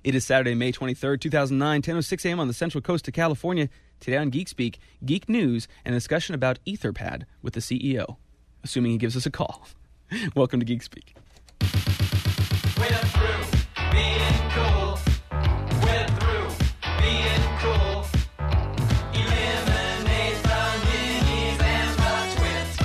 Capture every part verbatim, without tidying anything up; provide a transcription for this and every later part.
It is Saturday, May twenty-third, two thousand nine, ten oh six a.m. on the Central Coast of California. Today on Geek Speak, geek news and a discussion about Etherpad with the C E O, assuming he gives us a call. Welcome to Geek Speak. We're through being cool. We're through being cool. Eliminate the minis and the twits.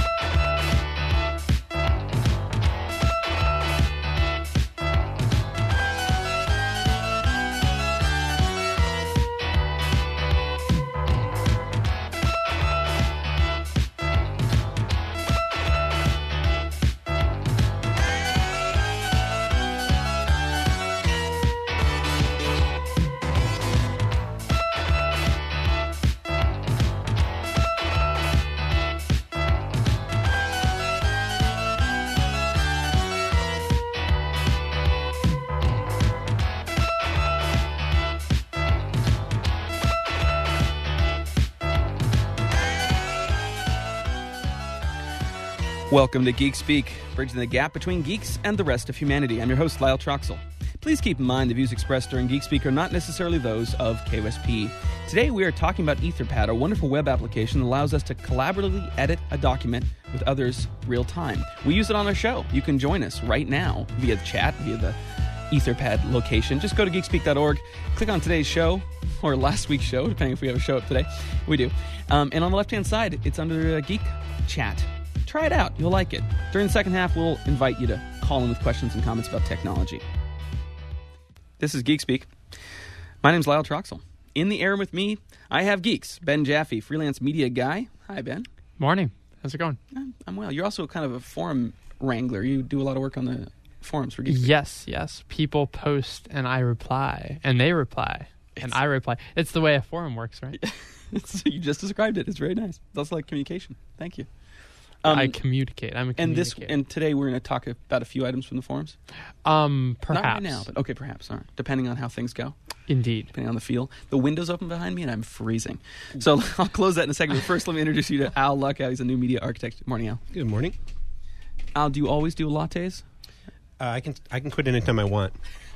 Welcome to Geek Speak, bridging the gap between geeks and the rest of humanity. I'm your host, Lyle Troxel. Please keep in mind the views expressed during Geek Speak are not necessarily those of K O S P. Today we are talking about Etherpad, a wonderful web application that allows us to collaboratively edit a document with others real time. We use it on our show. You can join us right now via the chat, via the Etherpad location. Just go to geek speak dot org, click on today's show, or last week's show, depending if we have a show up today. We do. Um, and on the left-hand side, it's under uh, Geek Chat. Try it out. You'll like it. During the second half, we'll invite you to call in with questions and comments about technology. This is Geek Speak. My name's Lyle Troxel. In the air with me, I have geeks. Ben Jaffe, freelance media guy. Hi, Ben. Morning. How's it going? I'm, I'm well. You're also kind of a forum wrangler. You do a lot of work on the forums for Geek Speak. Yes, yes. People post and I reply, and they reply, and It's- I reply. It's the way a forum works, right? It's, you just described it. It's very nice. It's also like communication. Thank you. Um, I communicate. I'm a and this communicator. and today we're going to talk about a few items from the forums. um, perhaps. Not right now, but okay, perhaps. All right. Depending on how things go. Indeed. Depending on the feel. The window's open behind me and I'm freezing. So I'll close that in a second. But first, let me introduce you to Al Luckow. He's a new media architect. Morning, Al. Good morning. Al, do you always do lattes? Uh, I can I can quit anytime I want.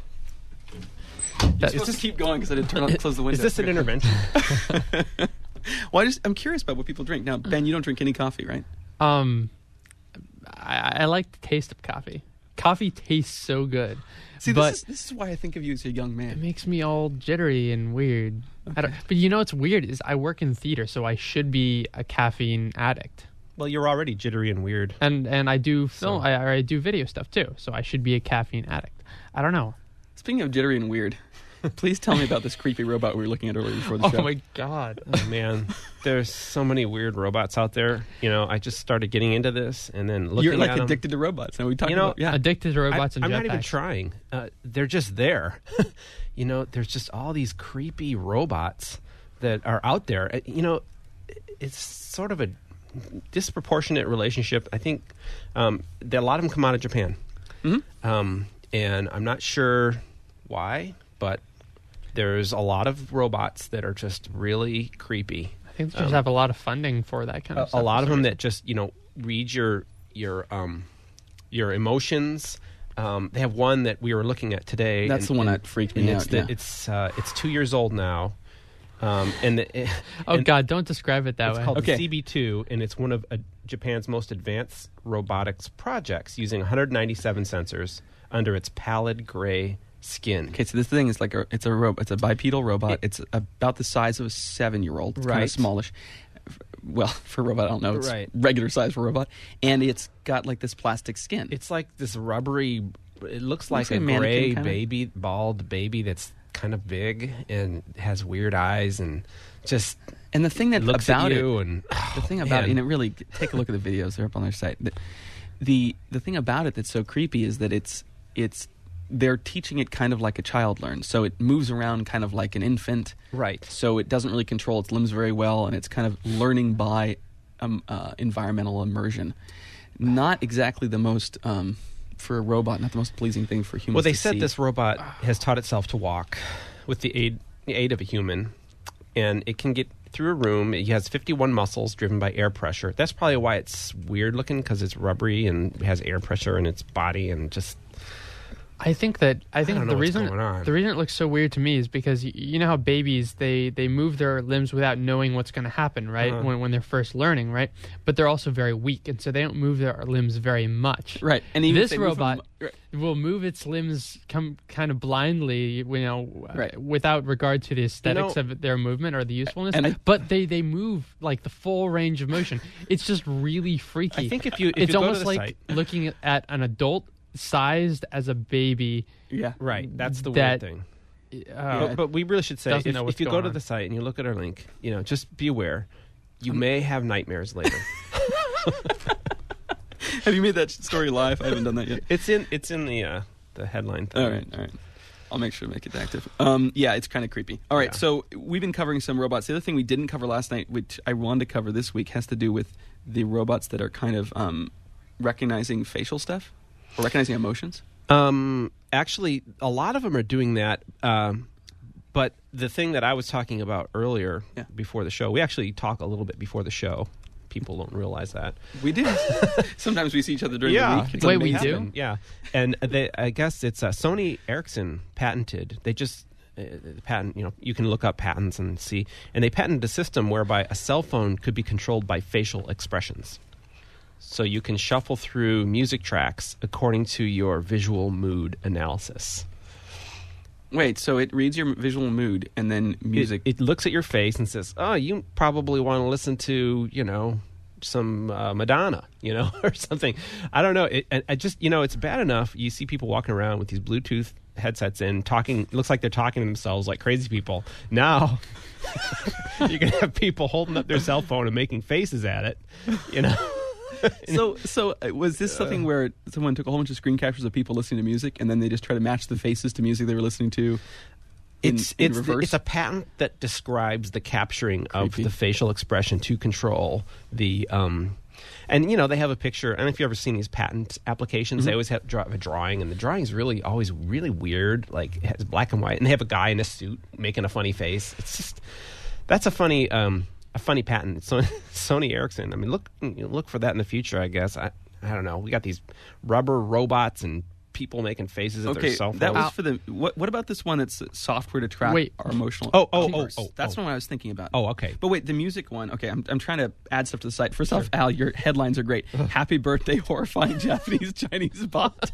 That- Let's just keep going because I didn't turn on close the window. Is this an intervention? Well, I just, I'm curious about what people drink. Now, Ben, you don't drink any coffee, right? Um, I, I like the taste of coffee. Coffee tastes so good. See, but this is, this is why I think of you as a young it man. makes me all jittery and weird. I don't, but you know what's weird is I work in theater, so I should be a caffeine addict. Well, you're already jittery and weird. And and I do film, So- I, or I do video stuff too, so I should be a caffeine addict. I don't know. Speaking of jittery and weird, please tell me about this creepy robot we were looking at earlier before the Oh show. my god. Oh, man, there's so many weird robots out there. You know, I just started getting into this and then looking You're like at 'em. addicted to robots. Now we talked You know, about yeah. Addicted to robots I, and I'm not even jetpacks. trying. Uh, they're just there. You know, there's just all these creepy robots that are out there. Uh, You know, it's sort of a disproportionate relationship. I think um, that a lot of them come out of Japan. Mhm. Um, and I'm not sure why, but there's a lot of robots that are just really creepy. I think they just Um, have a lot of funding for that kind of A, stuff. a lot for of some them reason. that just, you know, read your your um, your emotions. Um, they have one that we were looking at today. That's the one that freaked me and out, It's, the, yeah. it's, uh, it's two years old now. Um, and the, it, Oh and god, don't describe it that it's way. called Okay. C B two, and it's one of uh, Japan's most advanced robotics projects, using one hundred ninety-seven sensors under its pallid gray skin. Okay, so this thing is like a it's a ro- it's a bipedal robot. It- it's about the size of a seven-year-old. It's kind Right. of smallish. F- Well, for a robot, I don't know. It's Right. regular size for a robot, and it's got like this plastic skin. It's like this rubbery. It looks like Looks like a a mannequin, gray kinda. baby, bald baby that's kind of big and has weird eyes and just and the thing that looks about at it, you. And the thing oh, about it, man. and it really take a look at the videos. They're up on their site. The, the the thing about it that's so creepy is that it's it's they're teaching it kind of like a child learns. So it moves around kind of like an infant. Right. So it doesn't really control its limbs very well, and it's kind of learning by um, uh, environmental immersion. Not exactly the most, um, for a robot, not the most pleasing thing for humans Well, they to said see. this robot has taught itself to walk with the aid the aid of a human, and it can get through a room. It has fifty-one muscles driven by air pressure. That's probably why it's weird looking, because it's rubbery and has air pressure in its body, and just I think that I think don't the know what's reason going on. the reason it looks so weird to me is because y- you know how babies they, they move their limbs without knowing what's going to happen, right? Uh-huh. When when they're first learning, right? But they're also very weak, and so they don't move their limbs very much. Right. And even if This they move from- robot right. will move its limbs come kind of blindly, you know, uh, Right. without regard to the aesthetics know- of their movement or the usefulness. And I- but they, they move like the full range of motion. It's just really freaky. I think if you if it's you go almost to the like site, looking at an adult sized as a baby. Yeah. right, that's the that- weird thing. Uh, But, but we really should say, Doesn't if, know what's if you go going to on. the site and you look at our link, you know, just be aware, you may have nightmares later. Have you made that story live? I haven't done that yet. It's in it's in the uh, the headline thing. All right, all right. I'll make sure to make it active. Um, yeah, it's kind of creepy. All right, Yeah. so we've been covering some robots. The other thing we didn't cover last night, which I wanted to cover this week, has to do with the robots that are kind of um, recognizing facial stuff or recognizing emotions. Um, actually, a lot of them are doing that. Um, but the thing that I was talking about earlier, Yeah. before the show, we actually talk a little bit before the show. People don't realize that. We do. Sometimes we see each other during the week. It's Wait, amazing. we do? happen. Yeah, and they, I guess it's uh, Sony Ericsson patented. They just uh, patent. You know, you can look up patents and see. And they patented a system whereby a cell phone could be controlled by facial expressions. So you can shuffle through music tracks according to your visual mood analysis. Wait, so it reads your visual mood and then music. It, it looks at your face and says, "Oh, you probably want to listen to, you know, some uh, Madonna, you know, or something." I don't know. It, I, I just, you know, it's bad enough. You see people walking around with these Bluetooth headsets in, talking. It looks like they're talking to themselves like crazy people. Now, you can have people holding up their cell phone and making faces at it. You know. so, so uh, was this something where someone took a whole bunch of screen captures of people listening to music and then they just try to match the faces to music they were listening to? In, It's in it's the- reverse. it's a patent that describes the capturing of Creepy. the facial expression to control the um, and you know they have a picture. I don't know if you've ever seen these patent applications. Mm-hmm. They always have draw, a drawing, and the drawing is really always really weird. Like it has black and white, and they have a guy in a suit making a funny face. It's just that's a funny um, a funny patent. It's Sony, Sony Ericsson. I mean, look you know, look for that in the future. I guess I I don't know. We got these rubber robots and people making faces at their Okay, cell phones. that was for the. What, what about this one that's software to track Wait. our emotional? Oh, oh, behaviors? oh, oh, That's oh. the one I was thinking about. Oh, okay. But wait, the music one. Okay, I'm I'm trying to add stuff to the site. First off, Al, your headlines are great. Happy birthday, horrifying Japanese Chinese bot.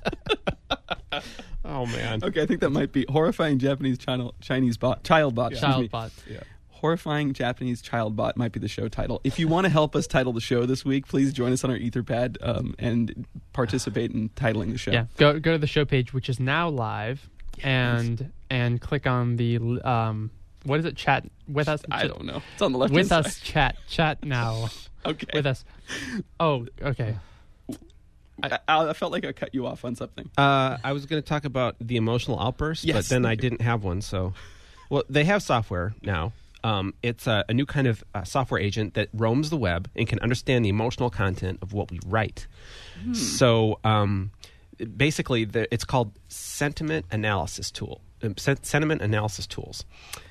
Oh man. Okay, I think that might be horrifying Japanese China, Chinese bot, child bot. excuse me. Child bot. Yeah. Horrifying Japanese Child Bot might be the show title. If you want to help us title the show this week, please join us on our Etherpad um, and participate in titling the show. Yeah, go go to the show page, which is now live, and and click on the um, what is it? Chat with us. I don't know. It's on the left. With side. us, chat, chat now. Okay. With us. Oh, okay. I, I felt like I cut you off on something. Uh, I was going to talk about the emotional outburst, Yes, but then I thank you. didn't have one. So, well, they have software now. Um, it's a, a new kind of uh, software agent that roams the web and can understand the emotional content of what we write. So, um, basically, the, it's called sentiment analysis tool, uh, sen- sentiment analysis tools,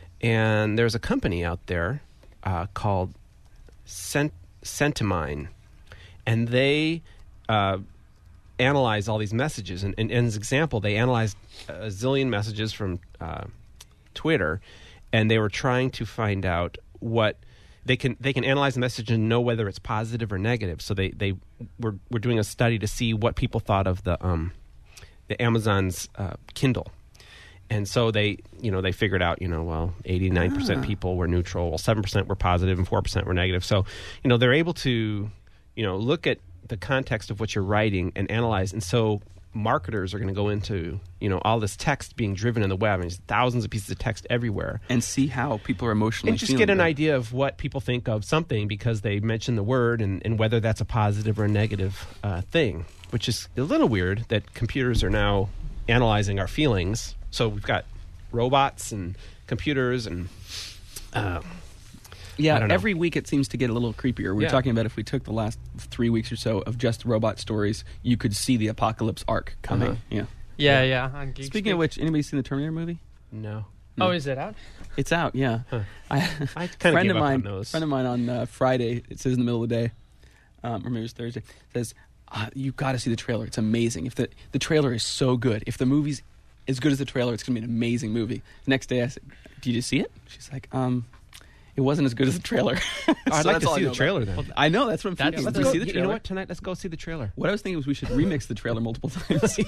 and there's a company out there uh, called Sent- Sentimine, and they uh, analyze all these messages. And, and, and as an example, they analyzed a zillion messages from uh, Twitter, and they were trying to find out what they can they can analyze the message and know whether it's positive or negative. So they they were were doing a study to see what people thought of the um the Amazon's uh, Kindle. And so they, you know, they figured out, you know, well, eighty-nine percent people were neutral, well, seven percent were positive, and four percent were negative. So, you know, they're able to, you know, look at the context of what you're writing and analyze. And so marketers are going to go into, you know, all this text being driven in the web, and there's thousands of pieces of text everywhere. And see how people are emotionally And just feeling get an about it. idea of what people think of something because they mention the word and, and whether that's a positive or a negative uh, thing, which is a little weird that computers are now analyzing our feelings. So we've got robots and computers and uh, I Yeah, don't know. every week it seems to get a little creepier. We were Yeah. talking about if we took the last three weeks or so of just robot stories, you could see the apocalypse arc coming. Uh-huh. Yeah. Yeah, yeah. on Geek Speaking Speak. of which, anybody seen the Terminator movie? no. Oh, is it out? It's out. Yeah. Huh. I, I a kinda friend gave of up on mine, those. friend of mine on uh, Friday. It says in the middle of the day, um, or maybe it's Thursday. Says Uh, you got to see the trailer. It's amazing. If the the trailer is so good, if the movie's as good as the trailer, it's going to be an amazing movie. The next day, I said, "Did you see it?" She's like, "Um, it wasn't as good as the trailer." So I'd like that's to all I see know the trailer about it. then. I know that's what I'm That's- thinking. let's Let's go- see the You trailer. know what? Tonight, let's go see the trailer. What I was thinking was we should remix the trailer multiple times.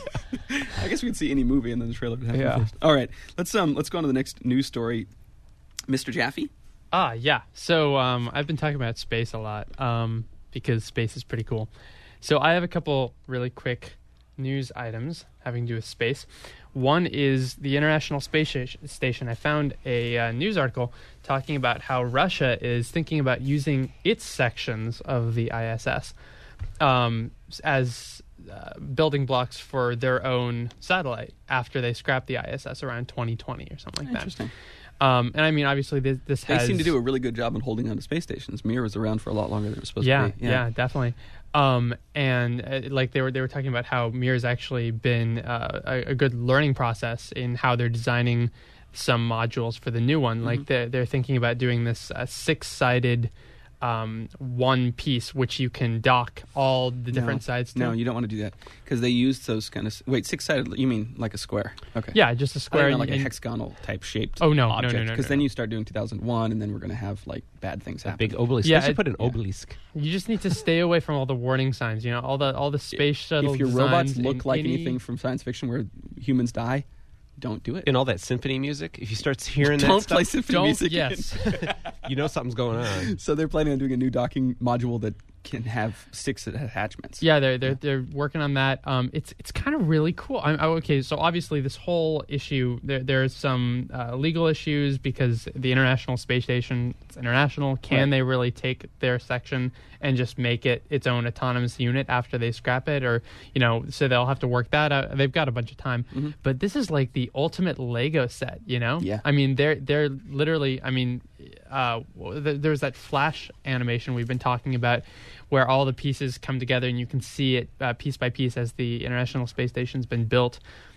I guess we could see any movie and then the trailer would happen Yeah. first. All right, let's um let's go on to the next news story. Mister Jaffe. Ah, yeah. So um, I've been talking about space a lot um, because space is pretty cool. So I have a couple really quick news items having to do with space. One is the International Space Station. I found a uh, news article talking about how Russia is thinking about using its sections of the I S S um, as uh, building blocks for their own satellite after they scrap the I S S around twenty twenty or something like that. Interesting. Um, and I mean, obviously, this, this They has... seem to do a really good job in holding on to space stations. Mir was around for a lot longer than it was supposed yeah, to be. yeah, definitely. Um, and uh, like they were, they were talking about how Mir has actually been uh, a, a good learning process in how they're designing some modules for the new one. Mm-hmm. Like they're, they're thinking about doing this uh, six-sided um, one piece, which you can dock all the different no, sides to. No, you don't want to do that because they used those kind of. Wait, six sided. You mean like a square? Okay. Yeah, just a I square. thought you meant like and- a hexagonal type shaped. Oh, no, no, object, no, no, Because no, then no. you start doing two thousand one, and then we're going to have like bad things A happen. big obelisk. Yeah, they should it- put an yeah. obelisk. You just need to stay away from all the warning signs. You know, all the all the space shuttle. If your robots designs look in like any- anything from science fiction where humans die, don't do it. And all that symphony music, if you start hearing Don't that stuff, play symphony don't. music. Yes. you know something's going on. So they're planning on doing a new docking module that can have six attachments. Yeah, they're they're they're working on that. Um, it's it's kind of really cool. I'm, I, okay, so obviously this whole issue, there there's some uh, legal issues because the International Space Station, it's international. Can Right. they really take their section and just make it its own autonomous unit after they scrap it, or you know, so they'll have to work that out. They've got a bunch of time, Mm-hmm. but this is like the ultimate Lego set. You know, Yeah. I mean, they're they're literally. I mean, uh, th- there's that Flash animation we've been talking about, where all the pieces come together and you can see it uh, piece by piece as the International Space Station's been built.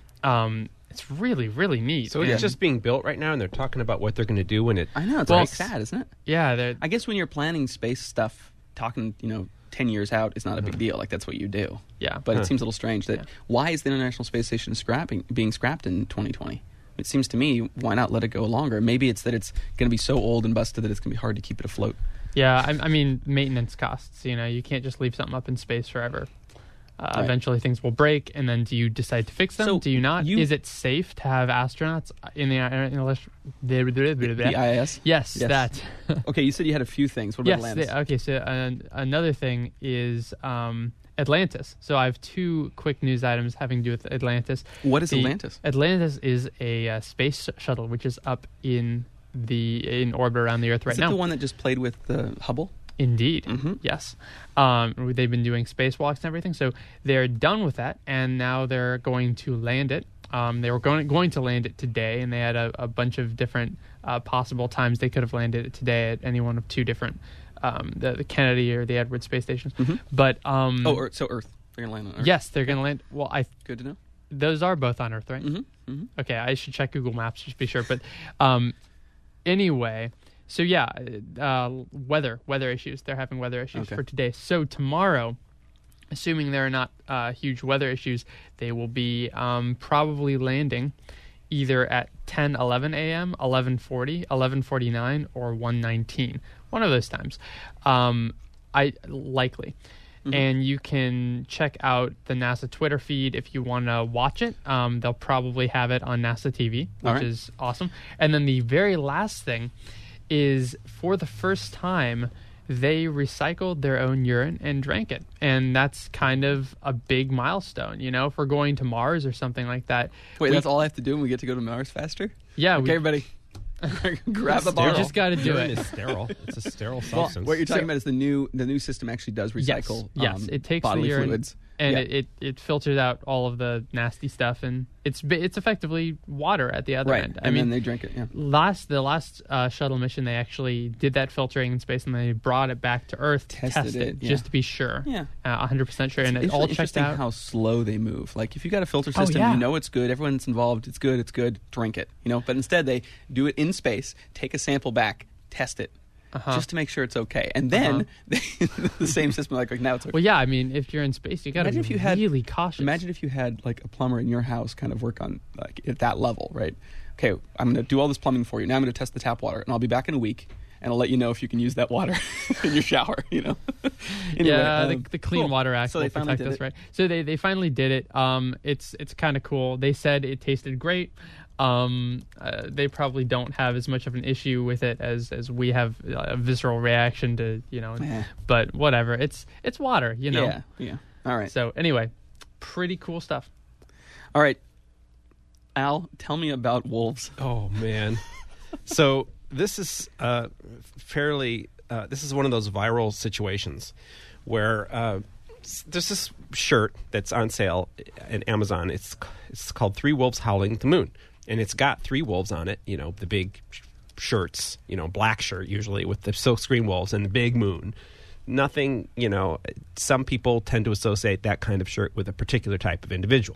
Um, it's really, really neat. So And- it's just being built right now, and they're talking about what they're going to do when it. I know it's Well, like sad, isn't it? yeah, they're, I guess when you're planning space stuff, talking, you know, ten years out is not a big deal. Like that's what you do. yeah. But Huh. it seems a little strange that Yeah. why is the International Space Station scrapping being scrapped in twenty twenty? It seems to me why not let it go longer? Maybe it's that it's going to be so old and busted that it's going to be hard to keep it afloat. Yeah, I, I mean, maintenance costs. You know, you can't just leave something up in space forever. Uh, Right. Eventually, things will break, and then do you decide to fix them? So do you not? you- Is it safe to have astronauts in the in the, The I S. Yes, Yes. that. Okay, you said you had a few things. What about Yes. Atlantis? the- okay. So uh, another thing is um, Atlantis. So I have two quick news items having to do with Atlantis. What is The- Atlantis? Atlantis is a uh, space shuttle which is up in the in orbit around the Earth right is it now. the one that just played with the Hubble? Indeed. Mhm. Yes. Um, they've been doing spacewalks and everything, so they're done with that, and now they're going to land it. Um, they were going going to land it today, and they had a, a bunch of different uh, possible times they could have landed it today at any one of two different, um, the, the Kennedy or the Edwards space stations. Mhm. But um, Oh, Earth, so Earth. They're going to land on Earth. yes, they're going to land. Well, I Good to know. those are both on Earth, right? Mm-hmm. Mm-hmm. Okay, I should check Google Maps just to be sure. But um, anyway, so yeah, uh, weather weather issues. They're having weather issues Okay. for today. So tomorrow, assuming there are not uh, huge weather issues, they will be um, probably landing either at ten eleven a.m., eleven forty, eleven forty-nine, or one nineteen. One of those times. Um, I likely. Mhm. And you can check out the NASA Twitter feed if you want to watch it. Um, they'll probably have it on NASA T V, which All right. is awesome. And then the very last thing is, for the first time, they recycled their own urine and drank it. And that's kind of a big milestone, you know, for going to Mars or something like that. Wait, We- that's all I have to do and we get to go to Mars faster? Yeah, Okay, we, everybody. Grab the You bottle. just got to do Urine it. is sterile. It's a sterile Well, substance. what you're talking So- about is the new the new system actually does recycle Yes, yes. um, It takes the bodily urine fluids. and Yeah. it, it, it filters out all of the nasty stuff, and it's bi- it's effectively water at the other Right, end. and I mean, then they drink it, yeah. last the last uh, shuttle mission, they actually did that filtering in space, and they brought it back to Earth, to Tested test it, it, yeah. just to be sure, Yeah. uh, one hundred percent sure, and it It's all really checked interesting out. how slow they move. Like if you got a filter Oh, system, yeah. you know it's good. Everyone's involved. It's good. It's good. Drink it. You know. But instead, they do it in space. Take a sample back. Test it. Uh-huh. just to make sure it's okay. And then Uh-huh. the same system, like, like now it's okay. Well, yeah, I mean, if you're in space, you got to be Imagine if you had- really cautious. Imagine if you had like a plumber in your house kind of work on like at that level, right? Okay, I'm going to do all this plumbing for you. Now I'm going to test the tap water, and I'll be back in a week, and I'll let you know if you can use that water in your shower. You know. Anyway, yeah, um, the, the Clean cool. Water Act So will they finally protect did us, it. right? So they, they finally did it. Um, it's it's kind of cool. They said it tasted great. Um, uh, they probably don't have as much of an issue with it as, as we have a visceral reaction to, you know. Eh. But whatever. It's it's water, you know. Yeah, yeah. All right. So anyway, pretty cool stuff. All right. Al, tell me about wolves. Oh man. So this is uh, fairly. Uh, this is one of those viral situations where uh, s- there's this shirt that's on sale at Amazon. It's it's called Three Wolves Howling at the Moon, and it's got three wolves on it. You know, the big sh- shirts. You know, black shirt usually with the silkscreen wolves and the big moon. Nothing. You know, some people tend to associate that kind of shirt with a particular type of individual.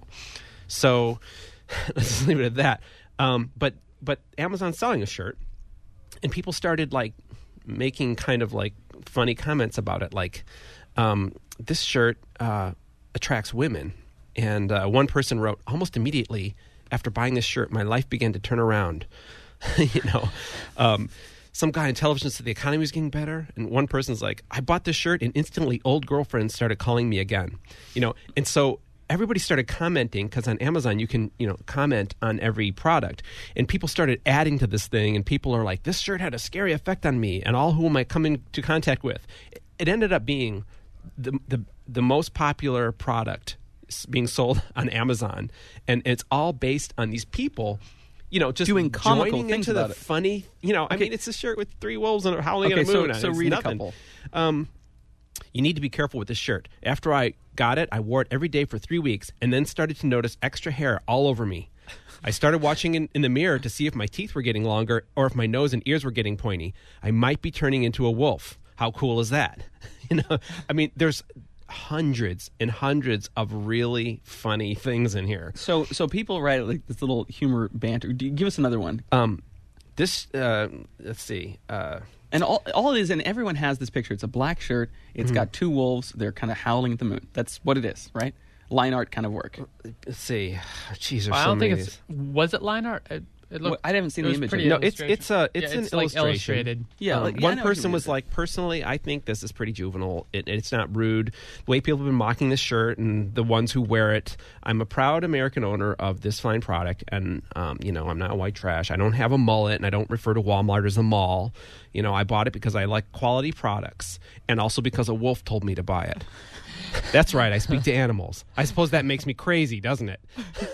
So let's just leave it at that. Um, but but Amazon's selling a shirt, and people started like making kind of like funny comments about it, like um, this shirt uh, attracts women. And uh, one person wrote, almost immediately after buying this shirt, my life began to turn around. you know, um, some guy on television said the economy was getting better, and one person's like, I bought this shirt, and instantly old girlfriends started calling me again. You know, and so everybody started commenting, because on Amazon you can, you know, comment on every product, and people started adding to this thing, and people are like, this shirt had a scary effect on me and all whom I come into contact with. It ended up being the the, the most popular product s- being sold on Amazon, and it's all based on these people, you know, just Doing comical joining things into the about it. funny, you know, I Okay. mean, it's a shirt with three wolves and a howling Okay, at a so- moon. so It's read a nothing. couple. Um, you need to be careful with this shirt. After I got it, I wore it every day for three weeks and then started to notice extra hair all over me. I started watching in, in the mirror to see if my teeth were getting longer or if my nose and ears were getting pointy. I might be turning into a wolf. How cool is that? you know, I mean, there's hundreds and hundreds of really funny things in here. So so people write like this little humor banter. Do you, give us another one. Um, this, uh, let's see. Uh, And all all it is, and everyone has this picture. It's a black shirt. Mm-hmm. It's got two wolves. They're kind of howling at the moon. That's what it is, right? Line art kind of work. let's see. Jeez, there's I so don't many think of it's. these. Was it line art? It, it Well, looked, I haven't seen it the was image. pretty of it. No, it's illustration. it's a it's Yeah, an it's like illustration. illustrated. Yeah, Um, like- yeah, I one know what you person mean. was like, personally, I think this is pretty juvenile. It, it's not rude. The way people have been mocking this shirt and the ones who wear it. I'm a proud American owner of this fine product, and um, you know, I'm not white trash. I don't have a mullet, and I don't refer to Walmart as a mall. You know, I bought it because I like quality products, and also because a wolf told me to buy it. That's right. I speak to animals. I suppose that makes me crazy, doesn't it?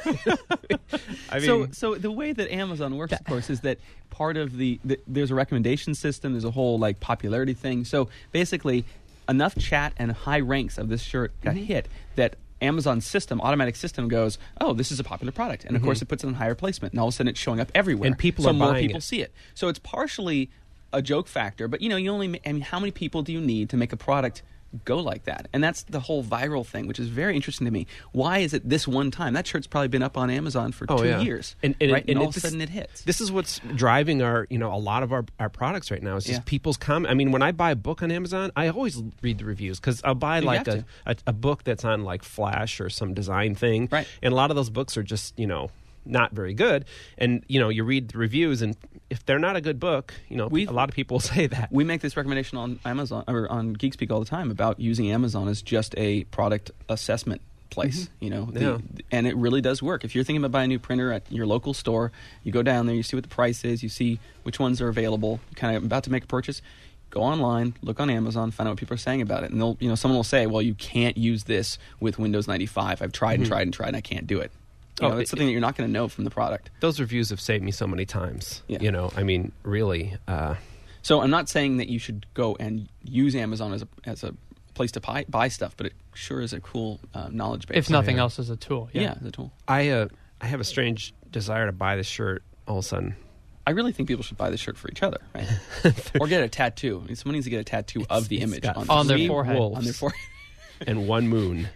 I mean, so, so the way that Amazon works, of course, is that part of the, the there's a recommendation system. There's a whole like popularity thing. So basically, enough chat and high ranks of this shirt got Mm-hmm. hit that Amazon's system, automatic system, goes, oh, this is a popular product, and of course it puts it in higher placement, and all of a sudden it's showing up everywhere, Mm-hmm. And people so are more buying people it. see it. So it's partially a joke factor, but you know, you only, ma- I mean, how many people do you need to make a product go like that? And that's the whole viral thing, which is very interesting to me. Why is it this one time? That shirt's probably been up on Amazon for Oh, two yeah. years, And- and- right? and And, all of a this- sudden it hits. This is what's driving our, you know, a lot of our, our products right now. Is just Yeah. people's comment. I mean, when I buy a book on Amazon, I always read the reviews because I'll buy You like have a, a a book that's on like Flash or some design thing, Right. And a lot of those books are just, you know, not very good. And you know, you read the reviews, and if they're not a good book, you know, We've- a lot of people say that. We make this recommendation on Amazon or on GeekSpeak all the time about using Amazon as just a product assessment place. You know, the, Yeah. and it really does work. If you're thinking about buying a new printer at your local store, you go down there, you see what the price is, you see which ones are available. You kind of about to make a purchase. Go online, look on Amazon, find out what people are saying about it, and they'll, you know, someone will say, "Well, you can't use this with Windows ninety-five. I've tried and tried and tried, and I can't do it." You Oh, know, it- it's something that you're not going to know from the product. Those reviews have saved me so many times. Yeah. You know, I mean, really. Uh, So I'm not saying that you should go and use Amazon as a as a place to buy, buy stuff, but it sure is a cool uh, knowledge base. If nothing yeah. else, as a tool. yeah, Yeah. as a tool. I uh, I have a strange desire to buy this shirt all of a sudden. I really think people should buy this shirt for each other, right? Or get a tattoo. I mean, someone needs to get a tattoo of the it's image got on, On their three forehead. wolves on their forehead. and one moon.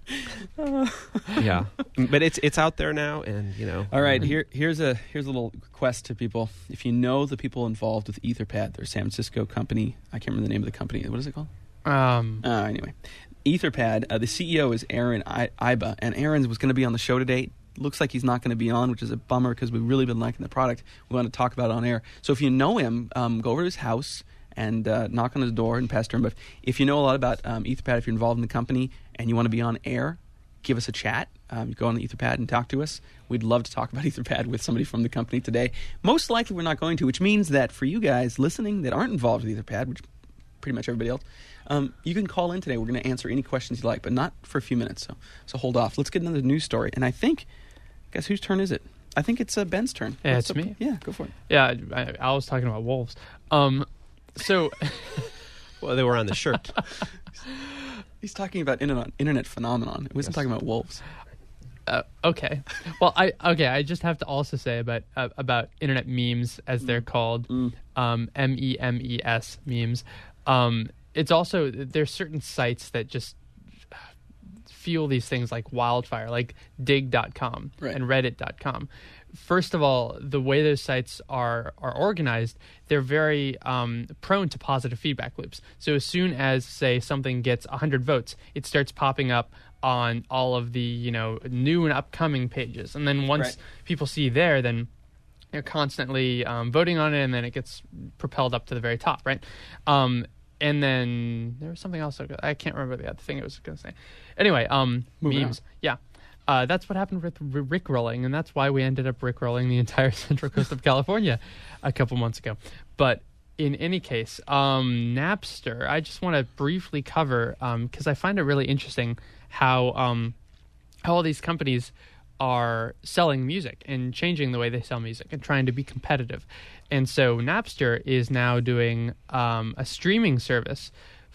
Yeah, but it's it's out there now, and you know. All right, here here's a here's a little request to people. If you know the people involved with Etherpad, they're a San Francisco company. I can't remember the name of the company. What is it called? Um, Uh, anyway, Etherpad. Uh, the C E O is Aaron I- Iba, and Aaron was going to be on the show today. Looks like he's not going to be on, which is a bummer because we've really been liking the product. We want to talk about it on air. So if you know him, um, go over to his house and uh, knock on his door and pester him. But if you know a lot about um, Etherpad, if you're involved in the company and you want to be on air, give us a chat. Um, you go on the Etherpad and talk to us. We'd love to talk about Etherpad with somebody from the company today. Most likely we're not going to, which means that for you guys listening that aren't involved with Etherpad, which pretty much everybody else, um, you can call in today. We're going to answer any questions you like, but not for a few minutes. So, so hold off. Let's get into the news story. And I think, guess whose turn is it? I think it's uh, Ben's turn. Yeah, What's it's up? me. Yeah, go for it. yeah, I, I was talking about wolves. Um, so Well, they were on the shirt. He's talking about internet, internet phenomenon. It wasn't Yes. talking about wolves. uh, okay, well, I okay. I just have to also say about uh, about internet memes, as they're called, Mm. um, M E M E S memes. Um, it's also there's certain sites that just fuel these things like wildfire, like dig dot com Right. and reddit dot com. First of all, the way those sites are are organized, they're very um, prone to positive feedback loops. So as soon as, say, something gets one hundred votes, it starts popping up on all of the, you know, new and upcoming pages. And then once Right. people see there, then they're constantly um, voting on it, and then it gets propelled up to the very top, right? Um, and then there was something else. I can't remember the other thing I was going to say. Anyway, um, Moving memes. Yeah. Uh, that's what happened with r- Rickrolling, and that's why we ended up Rickrolling the entire Central Coast of California a couple months ago. But in any case, um, Napster, I just want to briefly cover, because I find it really interesting how um, how all these companies are selling music and changing the way they sell music and trying to be competitive. And so Napster is now doing um, a streaming service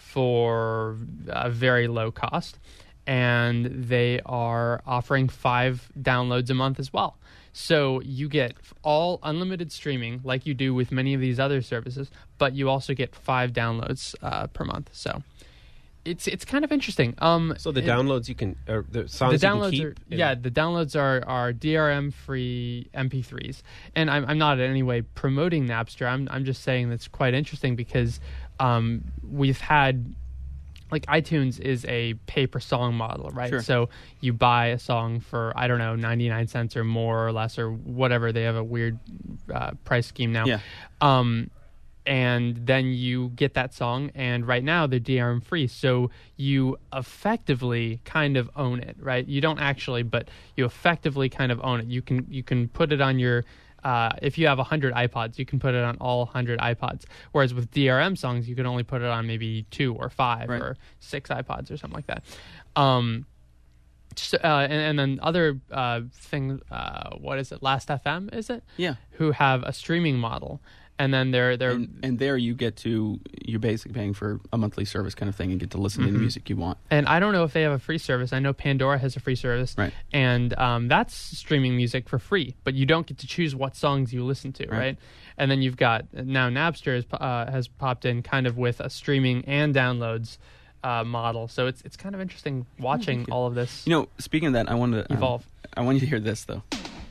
for a very low cost, and they are offering five downloads a month as well. So you get all unlimited streaming like you do with many of these other services, but you also get five downloads uh, per month. So it's it's kind of interesting. Um, So the it- downloads you can, or the the songs you can downloads keep. are in- yeah the downloads are are D R M free M P threes, and I'm I'm not in any way promoting Napster. I'm I'm just saying that's quite interesting because um, we've had, like, iTunes is a pay per song model, right? Sure. So you buy a song for, I don't know, ninety-nine cents or more or less or whatever. They have a weird uh, price scheme now. Yeah. Um, and then you get that song, and right now they're D R M free, so you effectively kind of own it, right? You don't actually, but you effectively kind of own it. You can you can put it on your, uh, if you have one hundred iPods, you can put it on all one hundred iPods. Whereas with D R M songs, you can only put it on maybe two or five Right. or six iPods or something like that. Um, so, uh, and, and then other uh, thing, uh, what is it? Last F M, is it? Yeah. Who have a streaming model, and then they're they're And, and there you get to, you're basically paying for a monthly service kind of thing and get to listen to Mm-hmm. the music you want. and I don't know if they have a free service. I know Pandora has a free service, Right. and um, that's streaming music for free, but you don't get to choose what songs you listen to, right? Right. And then you've got, now Napster has, uh, has popped in kind of with a streaming and downloads uh, model, so it's it's kind of interesting watching you. all of this You know, speaking of that, I wanted to um, evolve. I want you to hear this, though.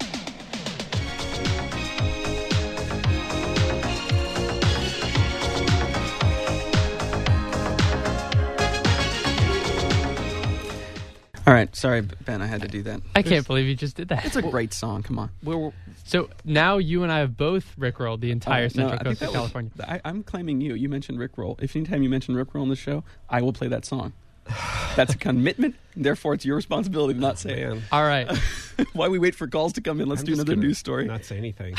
All right, sorry, Ben, I had to do that. I can't believe you just did that. It's a great song. Come on. We're, we're, So now you and I have both rickrolled the entire Oh, no, Central I think Coast that of was- California. I, I'm claiming you. You mentioned Rickroll. If anytime you mention Rickroll on the show, I will play that song. That's a commitment. Therefore, it's your responsibility to not say Man, All right. it. Why we wait for calls to come in? Let's I'm do just another gonna news story. Not say anything.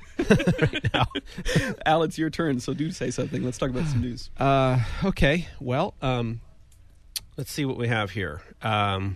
Al, it's your turn, so do say something. Let's talk about some news. Uh, okay. Well, um, let's see what we have here. Um,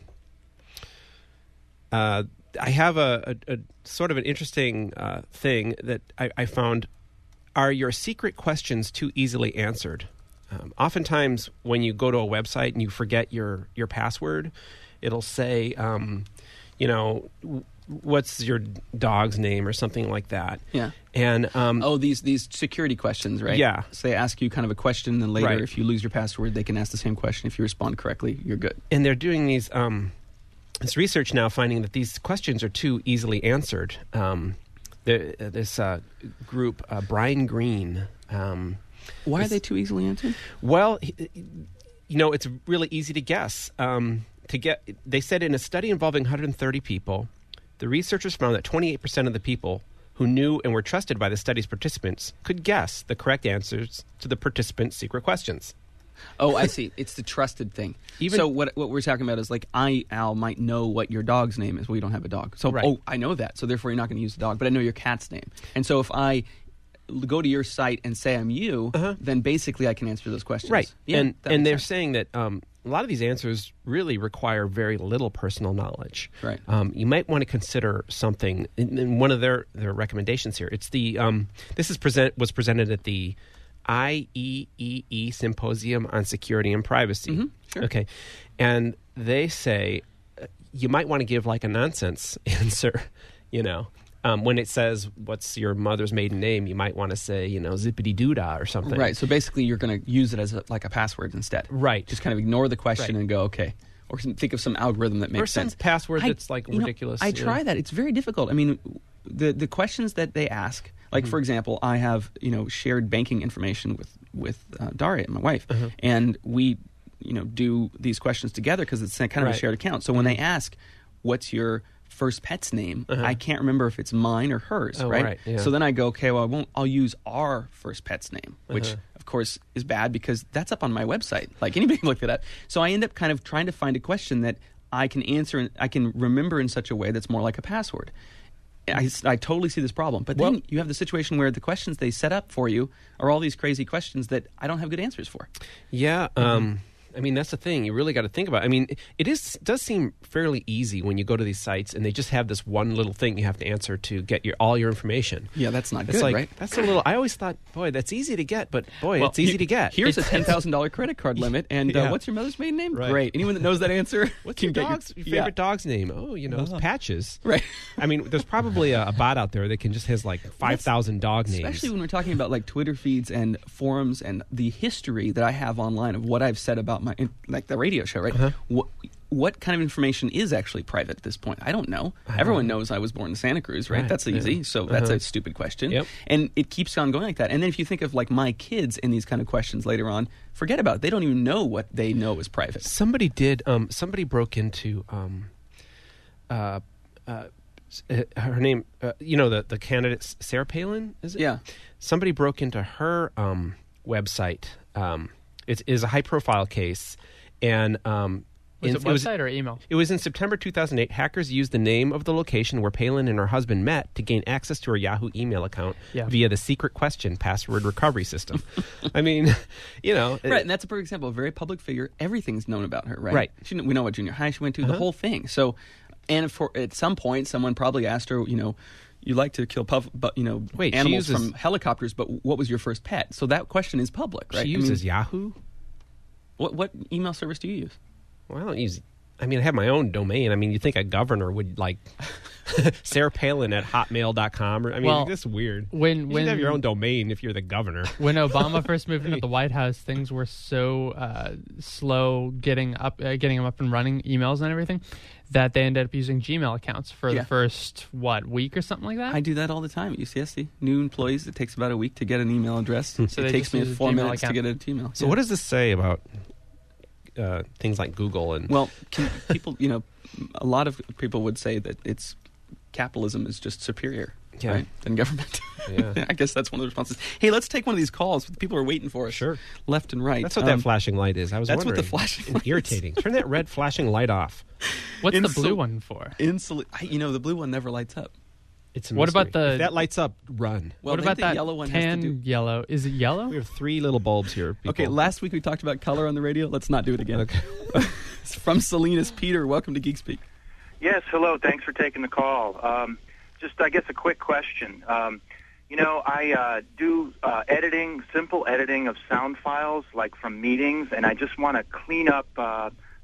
uh, I have a, a, a sort of an interesting uh, thing that I, I found. Are your secret questions too easily answered? Um, oftentimes, when you go to a website and you forget your, your password, it'll say, um, you know, w- what's your dog's name or something like that. Yeah. And um, Oh, these these security questions, right? Yeah. So they ask you kind of a question, and then later, Right. if you lose your password, they can ask the same question. If you respond correctly, you're good. and they're doing these um, this research now, finding that these questions are too easily answered. Um, there, uh, this uh, group, uh, Brian Green. Um, Why are It's- they too easily answered? Well, he- you know, it's really easy to guess. Um, to get, they said in a study involving one hundred thirty people, the researchers found that twenty-eight percent of the people who knew and were trusted by the study's participants could guess the correct answers to the participants' secret questions. Oh, I see. It's the trusted thing. Even- so what what we're talking about is like I, Al, might know what your dog's name is. Well, you don't have a dog. So, Right. oh, I know that. So therefore, you're not going to use the dog. But I know your cat's name. And so if I l- go to your site and say I'm you, Uh-huh. then basically I can answer those questions. Right. Yeah, and that and makes they're sense. saying that um, a lot of these answers really require very little personal knowledge. Right. Um, you might want to consider something. In, in one of their, their recommendations here, it's the um, this is present was presented at the I E E E Symposium on Security and Privacy. Mhm, sure. Okay, and they say uh, you might want to give like a nonsense answer. You know. Um, when it says, what's your mother's maiden name, you might want to say, you know, zippity doodah or something. Right. So basically, you're going to use it as a, like a password instead. Right. Just kind of ignore the question Right. and go, okay. Or some- think of some algorithm that makes Or some sense. password I- that's, like, you know, ridiculous, I you try know. that. It's very difficult. I mean, the the questions that they ask, like Mm-hmm. for example, I have you know shared banking information with with uh, Daria, my wife, Uh-huh. and we you know do these questions together because it's kind of Right. a shared account. So when they ask, "What's your first pet's name?" Uh-huh. I can't remember if it's mine or hers, Oh, right? right, yeah. So then I go, okay, well, I won't. I'll use our first pet's name, which Uh-huh. of course is bad because that's up on my website. Like anybody can look at that. So I end up kind of trying to find a question that I can answer and I can remember in such a way that's more like a password. I, I totally see this problem. But then Well- you have the situation where the questions they set up for you are all these crazy questions that I don't have good answers for. Yeah. Um, I mean, that's the thing. You really got to think about. I mean, it is does seem fairly easy when you go to these sites and they just have this one little thing you have to answer to get your all your information. Yeah, that's not It's good, like right? that's a little. I always thought, boy, that's easy to get, but boy, Well, it's easy he- to get. Here's a It's- ten thousand dollars credit card limit, and uh, Yeah. what's your mother's maiden name? Right. Great. Anyone that knows that answer What's can your get dog's your, your favorite dog's name? Oh, you know, Uh-huh. Patches. Right. I mean, there's probably a, a bot out there that can just has like five thousand dog names. Especially when we're talking about like Twitter feeds and forums and the history that I have online of what I've said about my like the radio show, right? Uh-huh. What what kind of information is actually private at this point? I don't know. Everyone knows I was born in Santa Cruz, right? Right, That's yeah. easy. So that's Uh-huh. a stupid question. Yep. And it keeps on going like that. And then if you think of like my kids in these kind of questions later on, forget about it. They don't even know what they know is private. Somebody did. Um, somebody broke into. Um, uh, uh, s- uh, her name. Uh, you know the the candidate Sarah Palin. Is it? Yeah. Somebody broke into her um, website. Um, it is a high profile case, and um, Was in- it website or email? It was in September two thousand eight. Hackers used the name of the location where Palin and her husband met to gain access to her Yahoo email account Yeah. via the secret question password recovery system. I mean, you know, Right, and that's a perfect example. A very public figure. Everything's known about her, right? Right. She, we know what junior high she went to, the Uh-huh. whole thing. So, and for, at some point, someone probably asked her, you know, you like to kill puff, but you know, Wait, she animals uses- from helicopters, but what was your first pet? So that question is public, right? she I mean, uses Yahoo. what what email service do you use? Well, I don't use. I mean, I have my own domain. I mean, you think a governor would like Sarah Palin at hotmail dot com? Or I mean, Well, this is weird. when- you when- should have your own domain if you're the governor. When Obama first moved into the White House, things were so uh, slow getting up, uh, getting them up and running, emails and everything, that they ended up using Gmail accounts for Yeah. the first what week or something like that. I do that all the time at U C S C. New employees, it takes about a week to get an email address. So it they takes just me use a four Gmail minutes account. to get a Gmail. So, Yeah. what does this say about uh, things like Google and? Well, can people, you know, a lot of people would say that it's capitalism is just superior, Yeah. right, than government. Yeah. I guess that's one of the responses. Hey, let's take one of these calls. People are waiting for us. Sure. Left and right. That's what Um, that flashing light is. I was that's what the wondering. flashing It's light is. irritating. Turn that red flashing light off. What's the Insul- blue one for? Insula- I- you know, the blue one never lights up. It's a What about mystery. the- If that lights up? Run. Well, what I about think the that yellow one has to tan do- yellow? Is it yellow? We have three little bulbs here. People. Okay, last week we talked about color on the radio. Let's not do it again. Okay. It's from Salinas. Peter, welcome to Geek Speak. Yes, hello. Thanks for taking the call. Um, just, I guess, a quick question. Um, you know, I uh, do uh, editing, simple editing of sound files, like from meetings, and I just want to clean up uh,